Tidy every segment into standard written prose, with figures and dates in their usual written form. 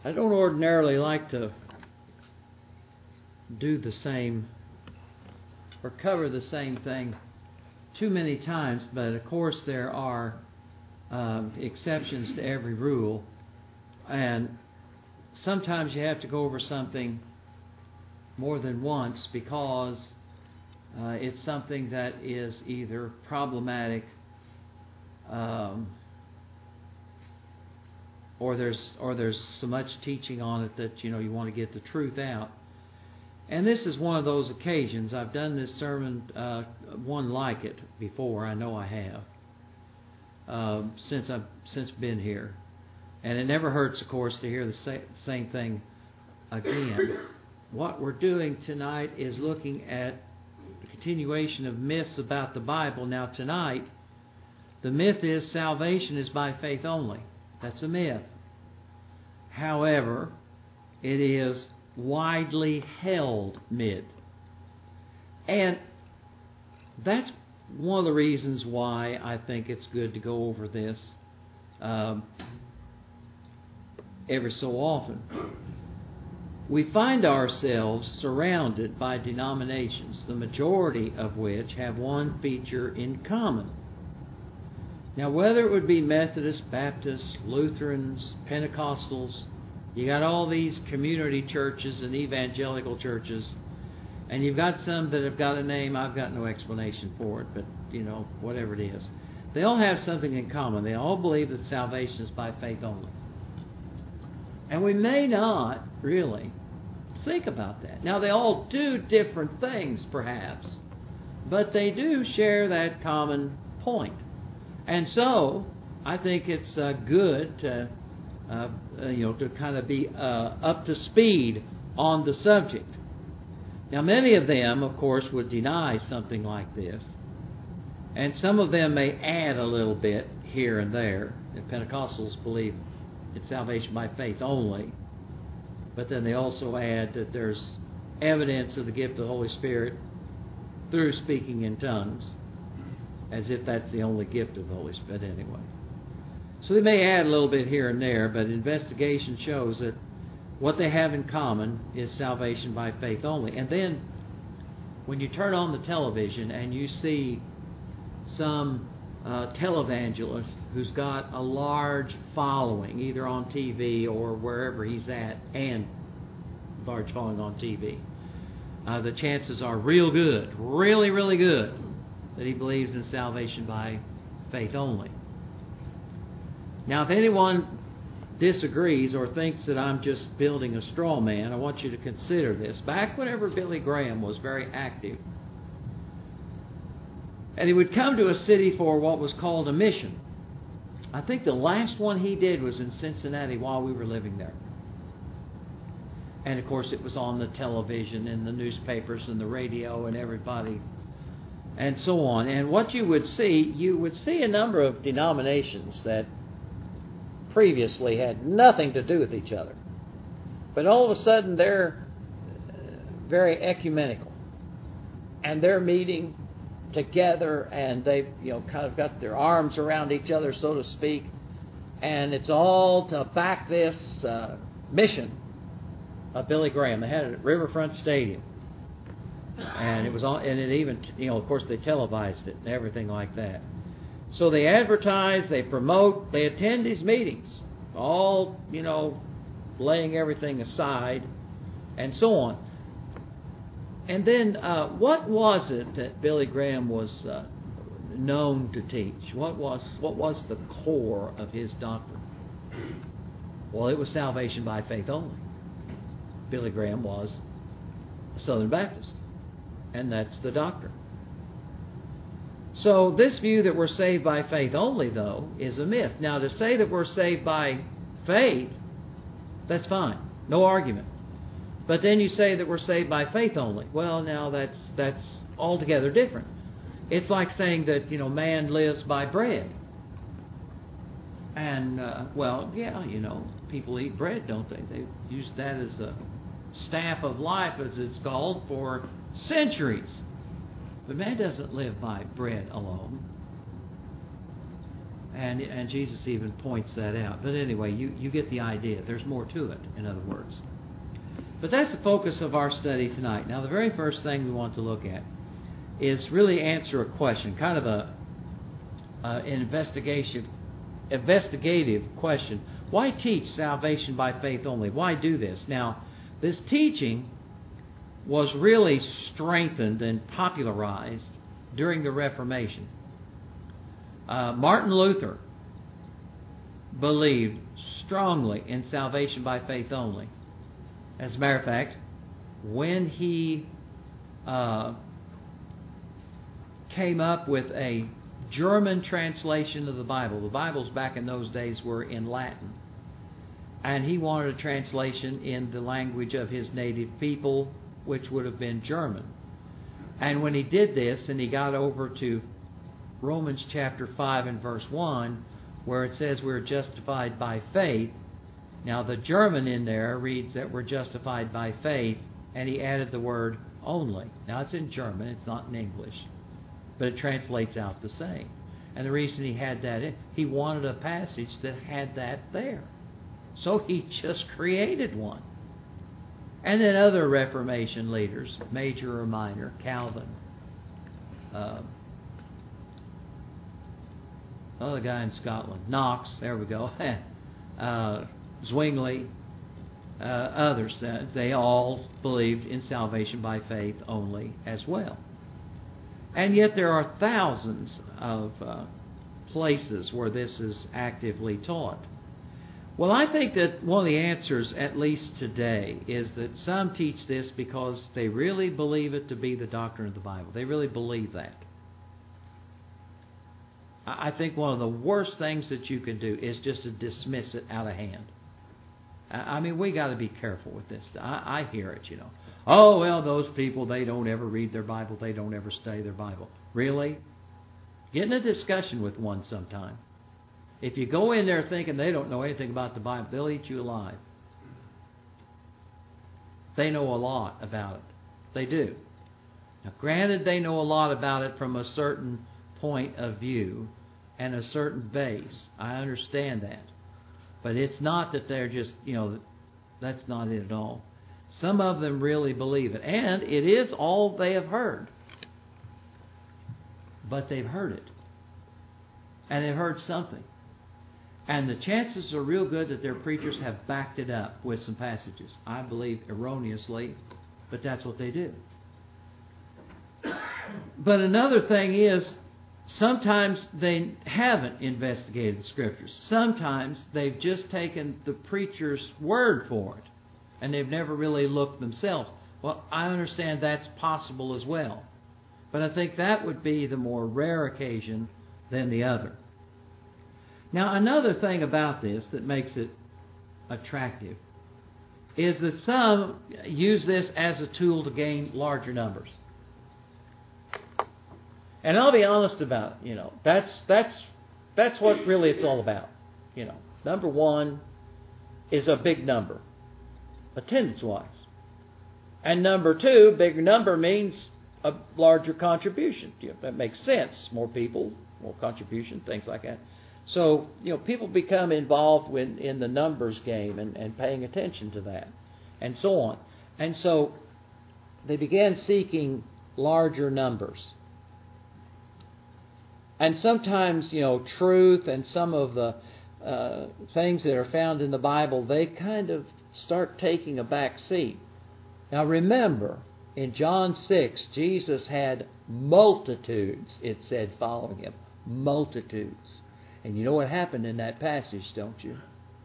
I don't ordinarily like to do the same or cover the same thing too many times, but of course there are exceptions to every rule, and sometimes you have to go over something more than once because it's something that is either problematic or there's so much teaching on it that you want to get the truth out. And this is one of those occasions. I've done this sermon, one like it before. I know I have since I've been here, and it never hurts, of course, to hear the same thing again. What we're doing tonight is looking at the continuation of myths about the Bible. Now tonight, the myth is salvation is by faith only. That's a myth. However, it is widely held myth. And that's one of the reasons why I think it's good to go over this every so often. We find ourselves surrounded by denominations, the majority of which have one feature in common. Now, whether it would be Methodists, Baptists, Lutherans, Pentecostals, you got all these community churches and evangelical churches, and you've got some that have got a name. I've got no explanation for it, but, whatever it is. They all have something in common. They all believe that salvation is by faith only. And we may not really think about that. Now, they all do different things, perhaps, but they do share that common point. And so, I think it's good to kind of be up to speed on the subject. Now, many of them, of course, would deny something like this, and some of them may add a little bit here and there. The Pentecostals believe it's salvation by faith only, but then they also add that there's evidence of the gift of the Holy Spirit through speaking in tongues, as if that's the only gift of the Holy Spirit anyway. So they may add a little bit here and there, but investigation shows that what they have in common is salvation by faith only. And then when you turn on the television and you see some televangelist who's got a large following, either on TV or wherever he's at, and large following on TV, the chances are real good, really, really good, that he believes in salvation by faith only. Now, if anyone disagrees or thinks that I'm just building a straw man, I want you to consider this. Back whenever Billy Graham was very active, and he would come to a city for what was called a mission. I think the last one he did was in Cincinnati while we were living there. And of course it was on the television and the newspapers and the radio and everybody and so on. And what you would see a number of denominations that previously had nothing to do with each other. But all of a sudden they're very ecumenical. And they're meeting together, and they've kind of got their arms around each other, so to speak, and it's all to back this mission of Billy Graham. They had it at Riverfront Stadium, and it was all, and it even of course they televised it and everything like that. So they advertise, they promote, they attend these meetings, all laying everything aside, and so on. And then, what was it that Billy Graham was known to teach? What was the core of his doctrine? Well, it was salvation by faith only. Billy Graham was a Southern Baptist, and that's the doctrine. So this view that we're saved by faith only, though, is a myth. Now, to say that we're saved by faith, that's fine, no argument. But then you say that we're saved by faith only. Well, now that's altogether different. It's like saying that, man lives by bread. And, people eat bread, don't they? They've used that as a staff of life, as it's called, for centuries. But man doesn't live by bread alone. And Jesus even points that out. But anyway, you get the idea. There's more to it, in other words. But that's the focus of our study tonight. Now, the very first thing we want to look at is really answer a question, kind of an investigative question. Why teach salvation by faith only? Why do this? Now, this teaching was really strengthened and popularized during the Reformation. Martin Luther believed strongly in salvation by faith only. As a matter of fact, when he came up with a German translation of the Bibles back in those days were in Latin, and he wanted a translation in the language of his native people, which would have been German. And when he did this, and he got over to Romans chapter 5 and verse 1, where it says we're justified by faith. Now the German in there reads that we're justified by faith, and he added the word only. Now it's in German, it's not in English, but it translates out the same. And the reason he had that in, he wanted a passage that had that there. So he just created one. And then other Reformation leaders, major or minor, Calvin, the guy in Scotland, Knox, there we go, Zwingli, others, they all believed in salvation by faith only as well. And yet there are thousands of places where this is actively taught. Well, I think that one of the answers, at least today, is that some teach this because they really believe it to be the doctrine of the Bible. They really believe that. I think one of the worst things that you can do is just to dismiss it out of hand. I mean, we got to be careful with this. I hear it, you know. Oh, well, those people, they don't ever read their Bible. They don't ever study their Bible. Really? Get in a discussion with one sometime. If you go in there thinking they don't know anything about the Bible, they'll eat you alive. They know a lot about it. They do. Now, granted, they know a lot about it from a certain point of view and a certain base. I understand that. But it's not that they're just, that's not it at all. Some of them really believe it. And it is all they have heard. But they've heard it. And they've heard something. And the chances are real good that their preachers have backed it up with some passages. I believe erroneously, but that's what they do. But another thing is, sometimes they haven't investigated the Scriptures. Sometimes they've just taken the preacher's word for it, and they've never really looked themselves. Well, I understand that's possible as well. But I think that would be the more rare occasion than the other. Now, another thing about this that makes it attractive is that some use this as a tool to gain larger numbers. And I'll be honest about it, that's what really it's all about. Number one is a big number, attendance-wise. And number two, bigger number means a larger contribution. That makes sense. More people, more contribution, things like that. So, people become involved in the numbers game and paying attention to that and so on. And so they began seeking larger numbers. And sometimes, truth and some of the things that are found in the Bible, they kind of start taking a back seat. Now remember, in John 6, Jesus had multitudes, it said, following him. Multitudes. And you know what happened in that passage, don't you?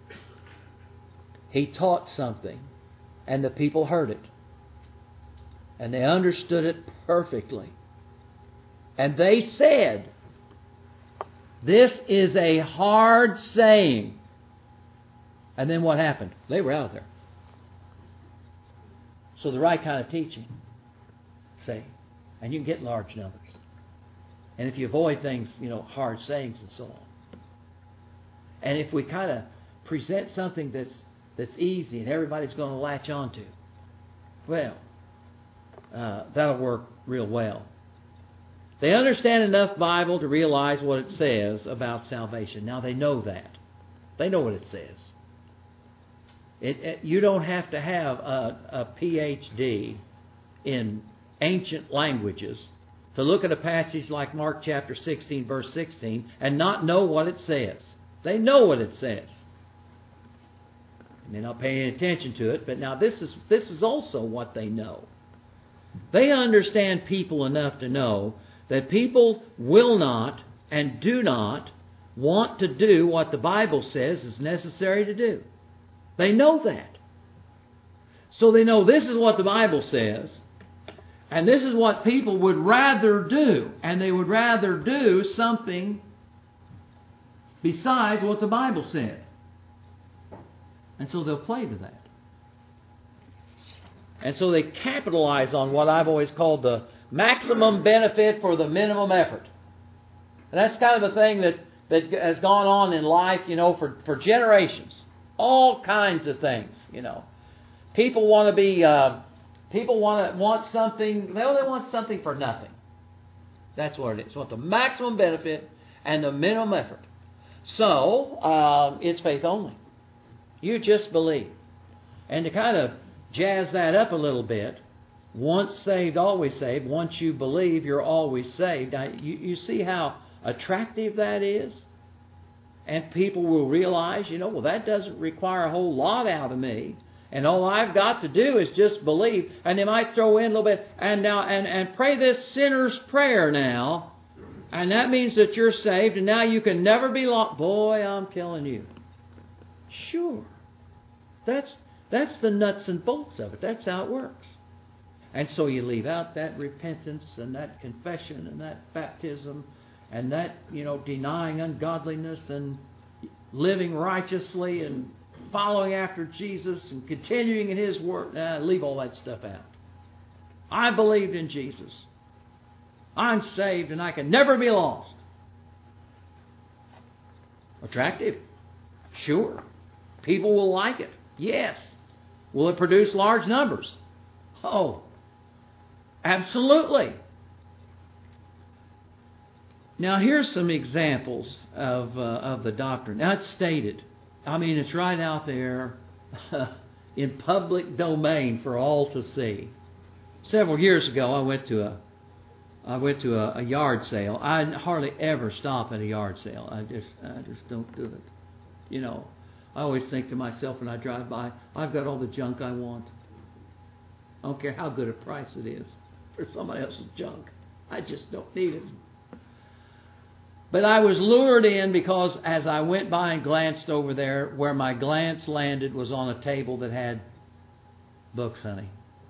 He taught something, and the people heard it. And they understood it perfectly. And they said, "This is a hard saying." And then what happened? They were out there. So the right kind of teaching, say, and you can get large numbers. And if you avoid things, hard sayings and so on. And if we kind of present something that's easy and everybody's going to latch onto, well, that'll work real well. They understand enough Bible to realize what it says about salvation. Now they know that. They know what it says. You don't have to have a PhD in ancient languages to look at a passage like Mark chapter 16, verse 16, and not know what it says. They know what it says. They may not pay any attention to it, but now this is also what they know. They understand people enough to know that people will not and do not want to do what the Bible says is necessary to do. They know that. So they know this is what the Bible says, and this is what people would rather do, and they would rather do something besides what the Bible said. And so they'll play to that. And so they capitalize on what I've always called the maximum benefit for the minimum effort. And that's kind of a thing that has gone on in life, for generations. All kinds of things, People want to be, want something, they want something for nothing. That's what it is. They want the maximum benefit and the minimum effort. So, it's faith only. You just believe. And to kind of jazz that up a little bit, once saved, always saved. Once you believe, you're always saved. Now, you see how attractive that is? And people will realize, well, that doesn't require a whole lot out of me. And all I've got to do is just believe. And they might throw in a little bit, and pray this sinner's prayer now. And that means that you're saved, and now you can never be lost. Boy, I'm telling you. Sure. That's the nuts and bolts of it. That's how it works. And so you leave out that repentance and that confession and that baptism and that, denying ungodliness and living righteously and following after Jesus and continuing in His Word. Leave all that stuff out. I believed in Jesus. I'm saved and I can never be lost. Attractive? Sure. People will like it. Yes. Will it produce large numbers? Oh, absolutely. Now here's some examples of the doctrine. Now it's stated. It's right out there in public domain for all to see. Several years ago, I went to a yard sale. I hardly ever stop at a yard sale. I just don't do it. I always think to myself when I drive by, I've got all the junk I want. I don't care how good a price it is for somebody else's junk. I just don't need it. But I was lured in because as I went by and glanced over there, where my glance landed was on a table that had books, honey.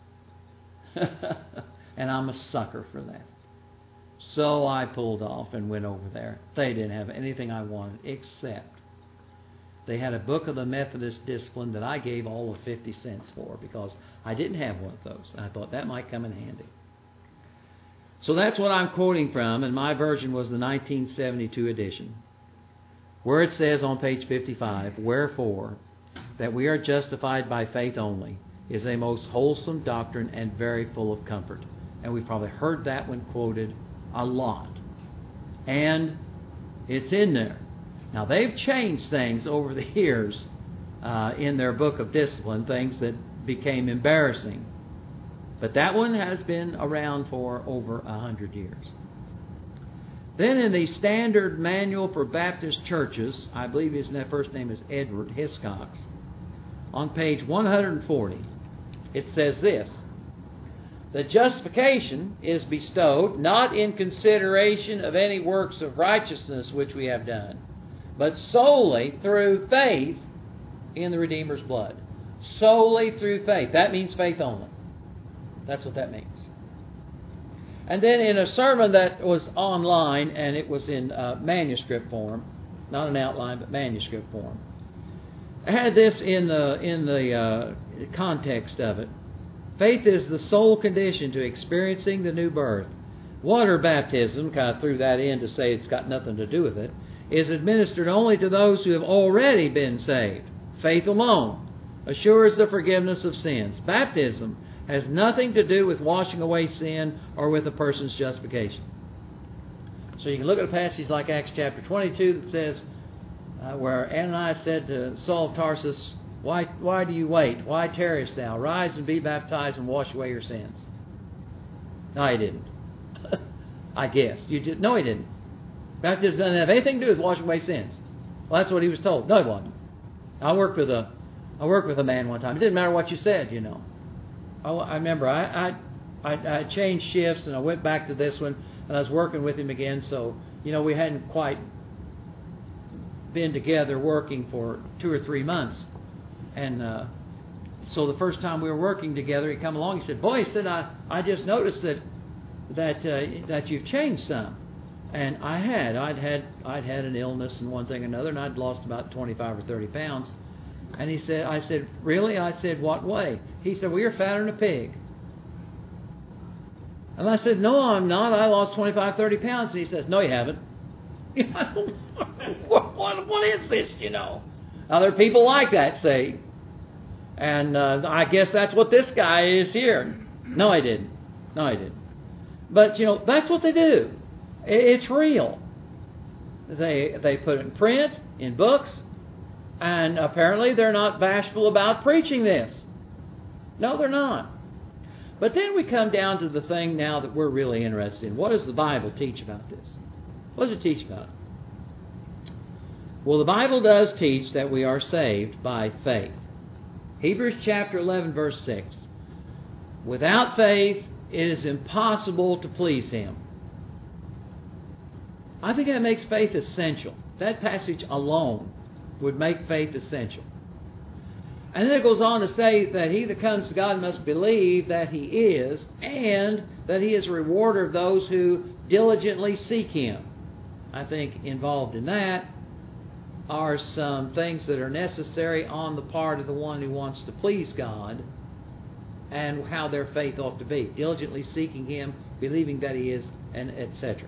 And I'm a sucker for that. So I pulled off and went over there. They didn't have anything I wanted except they had a book of the Methodist Discipline that I gave all of 50 cents for because I didn't have one of those. And I thought that might come in handy. So that's what I'm quoting from, and my version was the 1972 edition, where it says on page 55, "Wherefore, that we are justified by faith only, is a most wholesome doctrine and very full of comfort." And we've probably heard that one quoted a lot. And it's in there. Now, they've changed things over the years in their book of discipline, things that became embarrassing. But that one has been around for over 100 years. Then in the Standard Manual for Baptist Churches, I believe his first name is Edward Hiscox, on page 140, it says this: "The justification is bestowed not in consideration of any works of righteousness which we have done, but solely through faith in the Redeemer's blood." Solely through faith. That means faith only. That's what that means. And then in a sermon that was online, and it was in manuscript form, not an outline, but manuscript form, I had this in the context of it. Faith is the sole condition to experiencing the new birth. Water baptism, kind of threw that in to say it's got nothing to do with it, is administered only to those who have already been saved. Faith alone assures the forgiveness of sins. Baptism has nothing to do with washing away sin or with a person's justification. So you can look at a passage like Acts chapter 22 that says, where Ananias said to Saul of Tarsus, Why do you wait? Why tarriest thou? Rise and be baptized and wash away your sins. No, he didn't. I guess. No, he didn't. Baptism doesn't have anything to do with washing away sins. Well, that's what he was told. No, it wasn't. I worked with a man one time. It didn't matter what you said, you know. I remember I changed shifts and I went back to this one and I was working with him again. So, you know, we hadn't quite been together working for 2 or 3 months. And so the first time we were working together, he come along. He said, "Boy," he said, "I just noticed that you've changed some." And I'd had an illness and one thing or another, and I'd lost about 25 or 30 pounds. And I said, "Really?" I said, "What way?" He said, "Well, you're fatter than a pig." And I said, "No, I'm not. I lost 25, 30 pounds." And he says, "No, you haven't." What is this, you know? Now, there are people like that, say. And I guess that's what this guy is here. No, I didn't. No, I didn't. But, you know, that's what they do. It's real. They put it in print, in books, and apparently they're not bashful about preaching this. No, they're not. But then we come down to the thing now that we're really interested in. What does the Bible teach about this? What does it teach about it? Well, the Bible does teach that we are saved by faith. Hebrews chapter 11, verse 6. Without faith, it is impossible to please Him. I think that makes faith essential. That passage alone would make faith essential. And then it goes on to say that he that comes to God must believe that He is, and that He is a rewarder of those who diligently seek Him. I think involved in that are some things that are necessary on the part of the one who wants to please God, and how their faith ought to be. Diligently seeking Him, believing that He is, and etc.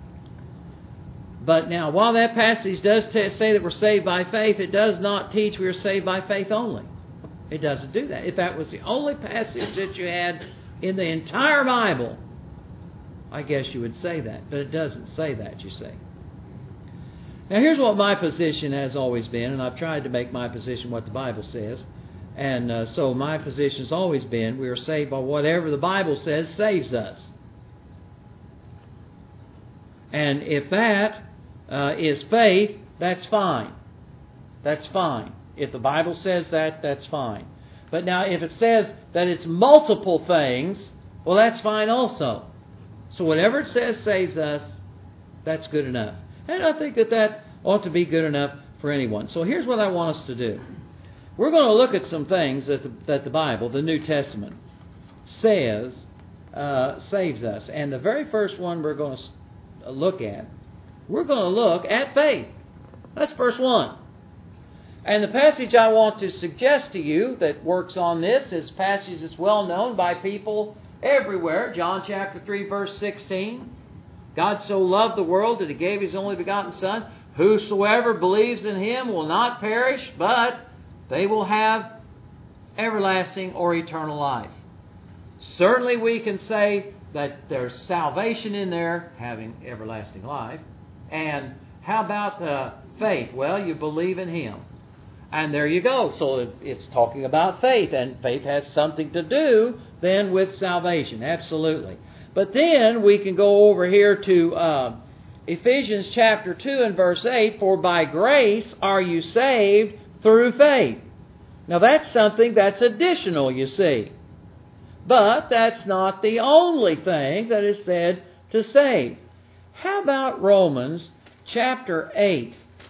But now, while that passage does say that we're saved by faith, it does not teach we are saved by faith only. It doesn't do that. If that was the only passage that you had in the entire Bible, I guess you would say that. But it doesn't say that, you see. Now, here's what my position has always been, and I've tried to make my position what the Bible says. And so my position has always been we are saved by whatever the Bible says saves us. And if that is faith, that's fine. That's fine. If the Bible says that, that's fine. But now if it says that it's multiple things, well, that's fine also. So whatever it says saves us, that's good enough. And I think that ought to be good enough for anyone. So here's what I want us to do. We're going to look at some things that the Bible, the New Testament, says saves us. And the very first one we're going to look at, we're going to look at faith. That's verse 1. And the passage I want to suggest to you that works on this is a passage that's well known by people everywhere. John chapter 3, verse 16. God so loved the world that He gave His only begotten Son. Whosoever believes in Him will not perish, but they will have everlasting or eternal life. Certainly we can say that there's salvation in there, having everlasting life. And how about faith? Well, you believe in Him. And there you go. So it's talking about faith, and faith has something to do then with salvation. Absolutely. But then we can go over here to Ephesians chapter 2 and verse 8. For by grace are you saved through faith. Now that's something that's additional, you see. But that's not the only thing that is said to save. How about Romans chapter 8,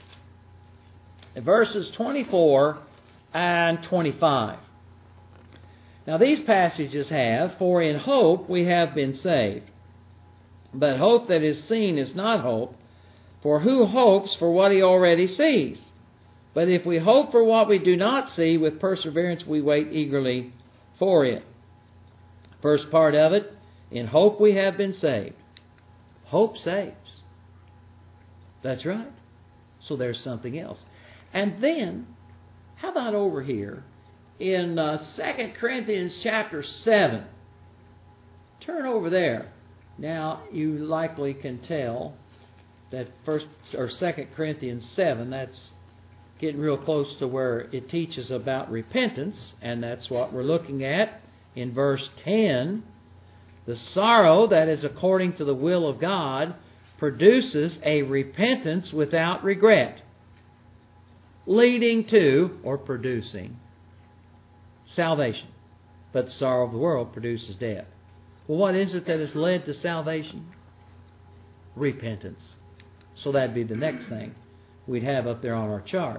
verses 24 and 25? Now these passages have, for in hope we have been saved. But hope that is seen is not hope, for who hopes for what he already sees? But if we hope for what we do not see, with perseverance we wait eagerly for it. First part of it, in hope we have been saved. Hope saves. That's right. So there's something else. And then, how about over here in 2 Corinthians chapter 7? Turn over there. Now, you likely can tell that 1 or 2 Corinthians 7, that's getting real close to where it teaches about repentance, and that's what we're looking at in verse 10. The sorrow that is according to the will of God produces a repentance without regret, leading to, or producing, salvation. But the sorrow of the world produces death. Well, what is it that has led to salvation? Repentance. So that'd be the next thing we'd have up there on our chart.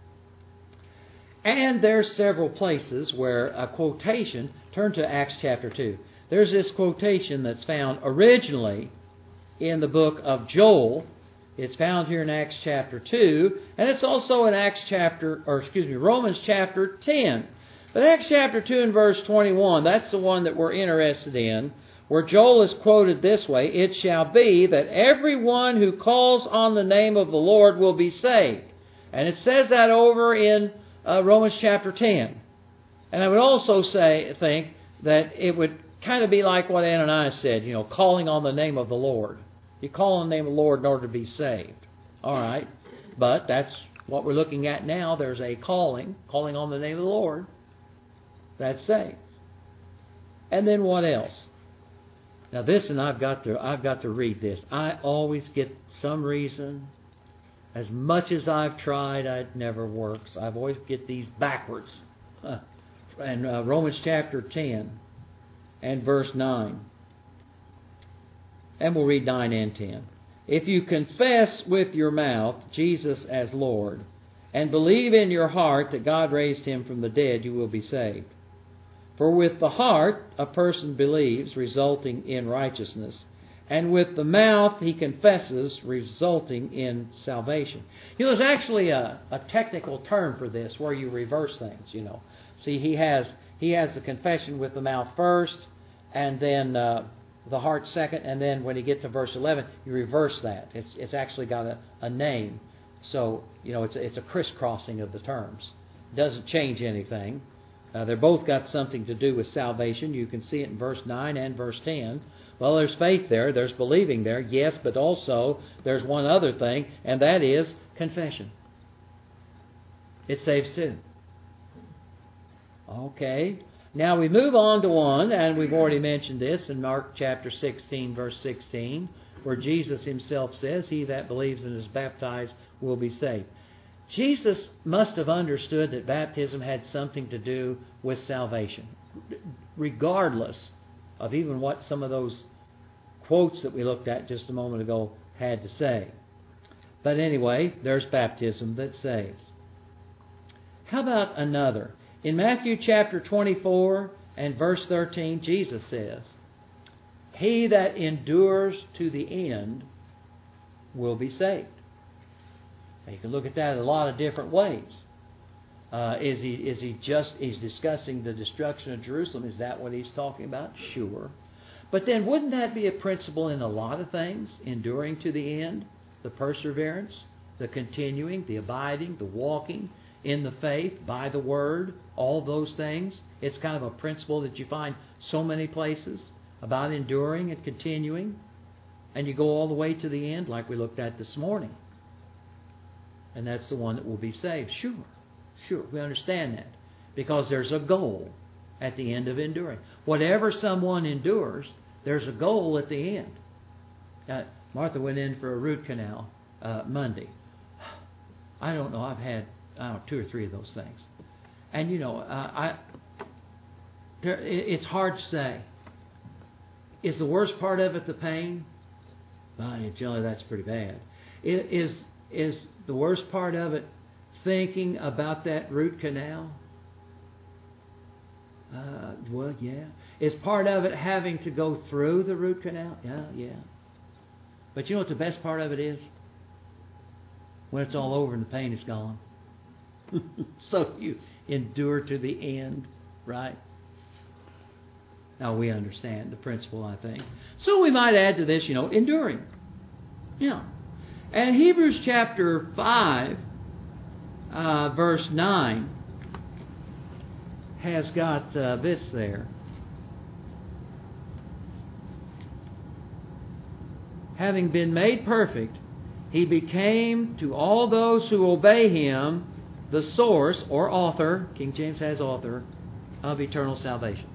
And there's several places where a quotation, turn to Acts chapter 2. There's this quotation that's found originally in the book of Joel. It's found here in Acts chapter 2, and it's also in Romans chapter 10. But Acts chapter 2 and verse 21, that's the one that we're interested in, where Joel is quoted this way, "It shall be that everyone who calls on the name of the Lord will be saved." And it says that over in Romans chapter 10. And I would also think that it would kind of be like what Ananias said, calling on the name of the Lord. You call on the name of the Lord in order to be saved. All right. But that's what we're looking at now. There's a calling on the name of the Lord. That's saved. And then what else? Now this, and I've got to read this. I always get some reason, as much as I've tried, it never works. I always get these backwards. And Romans chapter 10 and verse 9. And we'll read 9 and 10. "If you confess with your mouth Jesus as Lord, and believe in your heart that God raised him from the dead, you will be saved. For with the heart a person believes, resulting in righteousness, and with the mouth he confesses, resulting in salvation." There's actually a technical term for this, where you reverse things. See, he has the confession with the mouth first, and then the heart second, and then when you get to verse 11, you reverse that. It's actually got a name, so it's a crisscrossing of the terms. It doesn't change anything. They're both got something to do with salvation. You can see it in verse 9 and verse 10. Well, there's faith there. There's believing there. Yes, but also there's one other thing, and that is confession. It saves too. Okay. Now we move on to one, and we've already mentioned this in Mark chapter 16, verse 16, where Jesus himself says, "He that believes and is baptized will be saved." Jesus must have understood that baptism had something to do with salvation, regardless of even what some of those quotes that we looked at just a moment ago had to say. But anyway, there's baptism that saves. How about another? In Matthew chapter 24 and verse 13, Jesus says, "He that endures to the end will be saved." Now, you can look at that in a lot of different ways. He's discussing the destruction of Jerusalem? Is that what he's talking about? Sure. But then wouldn't that be a principle in a lot of things? Enduring to the end, the perseverance, the continuing, the abiding, the walking in the faith, by the word, all those things. It's kind of a principle that you find so many places about enduring and continuing. And you go all the way to the end like we looked at this morning. And that's the one that will be saved. Sure, we understand that. Because there's a goal at the end of enduring. Whatever someone endures, there's a goal at the end. Martha went in for a root canal Monday. I don't know, I've had 2 or 3 of those things. And it's hard to say. Is the worst part of it the pain? Well, generally that's pretty bad. Is the worst part of it thinking about that root canal? Well, yeah. Is part of it having to go through the root canal? Yeah. But you know what the best part of it is? When it's all over and the pain is gone. So you endure to the end, right? Now we understand the principle, I think. So we might add to this, enduring. Yeah. And Hebrews chapter 5, verse 9, has got this there. Having been made perfect, He became to all those who obey Him the source or author, King James has author, of eternal salvation.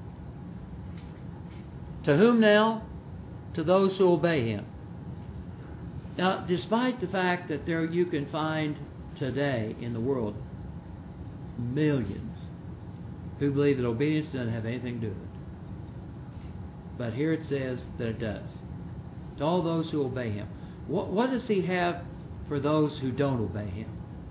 To whom now? To those who obey Him. Now, despite the fact that there you can find today in the world millions who believe that obedience doesn't have anything to do with it. But here it says that it does. To all those who obey Him. What does He have for those who don't obey Him?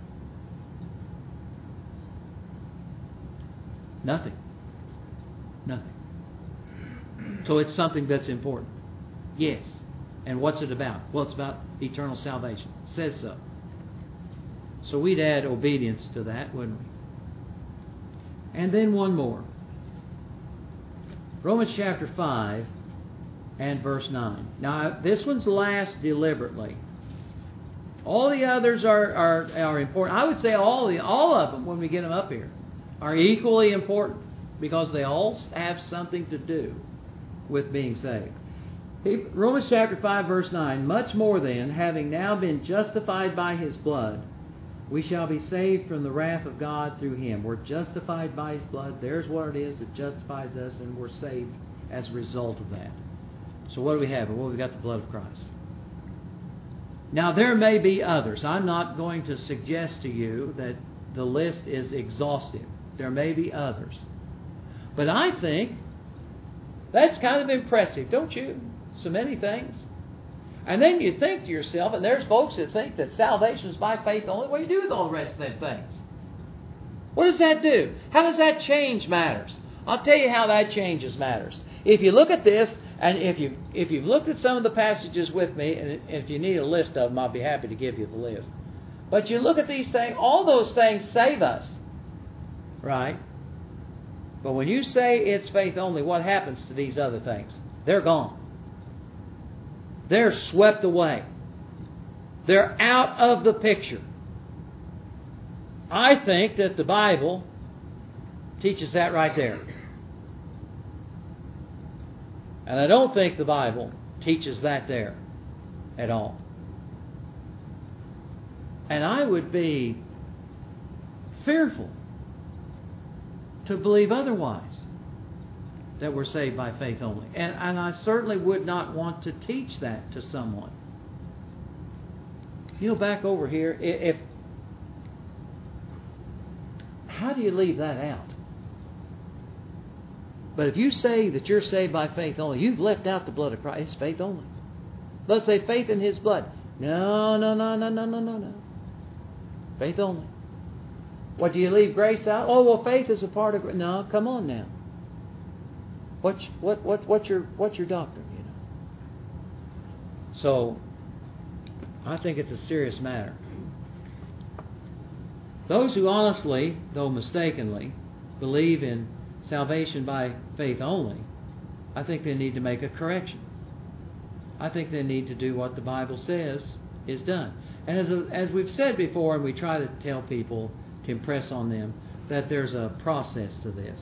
Nothing. Nothing. So it's something that's important. Yes. And what's it about? Well, it's about eternal salvation. It says so. So we'd add obedience to that, wouldn't we? And then one more. Romans chapter 5 and verse 9. Now, this one's last deliberately. All the others are important. I would say all of them, when we get them up here, are equally important because they all have something to do with being saved. Romans chapter 5 verse 9, much more then, having now been justified by His blood, we shall be saved from the wrath of God through Him. We're justified by His blood. There's what it is that justifies us, and we're saved as a result of that. So what do we have? Well, we've got the blood of Christ. Now, there may be others. I'm not going to suggest to you that the list is exhaustive. There may be others. But I think that's kind of impressive, don't you? So many things. And then you think to yourself, and there's folks that think that salvation is by faith only. What do you do with all the rest of them things? What does that do? How does that change matters? I'll tell you how that changes matters. If you look at this, and if you've looked at some of the passages with me, and if you need a list of them, I'll be happy to give you the list. But you look at these things, all those things save us. Right? But when you say it's faith only, what happens to these other things? They're gone. They're swept away. They're out of the picture. I think that the Bible teaches that right there. And I don't think the Bible teaches that there at all. And I would be fearful to believe otherwise, that we're saved by faith only. And I certainly would not want to teach that to someone. You know, back over here, how do you leave that out? But if you say that you're saved by faith only, you've left out the blood of Christ. It's faith only. Let's say faith in His blood. No. Faith only. What, do you leave grace out? Oh, well, faith is a part of grace. No, come on now. What's your doctrine, you know? So, I think it's a serious matter. Those who honestly, though mistakenly, believe in salvation by faith only, I think they need to make a correction. I think they need to do what the Bible says is done. And as we've said before, and we try to tell people, to impress on them, that there's a process to this.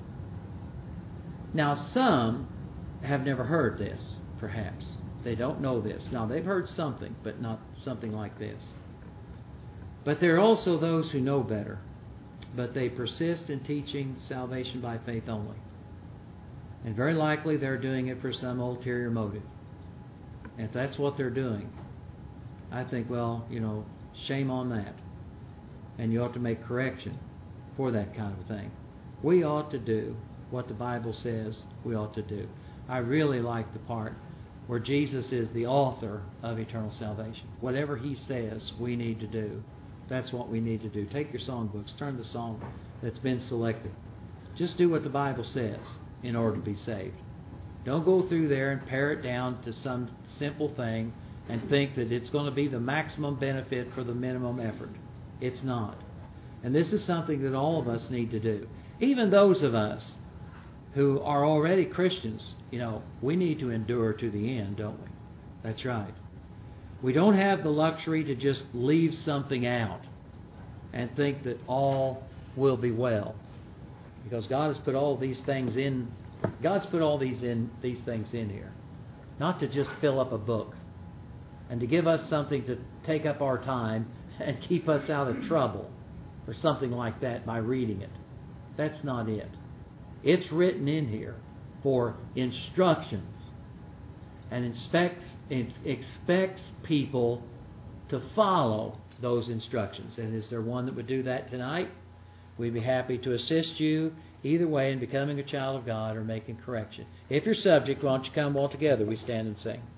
Now, some have never heard this, perhaps. They don't know this. Now, they've heard something, but not something like this. But there are also those who know better, but they persist in teaching salvation by faith only. And very likely they're doing it for some ulterior motive. And if that's what they're doing, I think, well, you know, shame on that. And you ought to make correction for that kind of thing. We ought to do what the Bible says we ought to do. I really like the part where Jesus is the author of eternal salvation. Whatever He says we need to do, that's what we need to do. Take your songbooks, turn the song that's been selected. Just do what the Bible says in order to be saved. Don't go through there and pare it down to some simple thing and think that it's going to be the maximum benefit for the minimum effort. It's not. And this is something that all of us need to do. Even those of us who are already Christians, you know, we need to endure to the end, don't we? That's right. We don't have the luxury to just leave something out and think that all will be well. Because God has put all these things in. God's put all these things in here. Not to just fill up a book. and to give us something to take up our time and keep us out of trouble or something like that by reading it. That's not it. It's written in here for instructions and expects people to follow those instructions. And is there one that would do that tonight? We'd be happy to assist you either way in becoming a child of God or making correction. If you're subject, why don't you come all together? We stand and sing.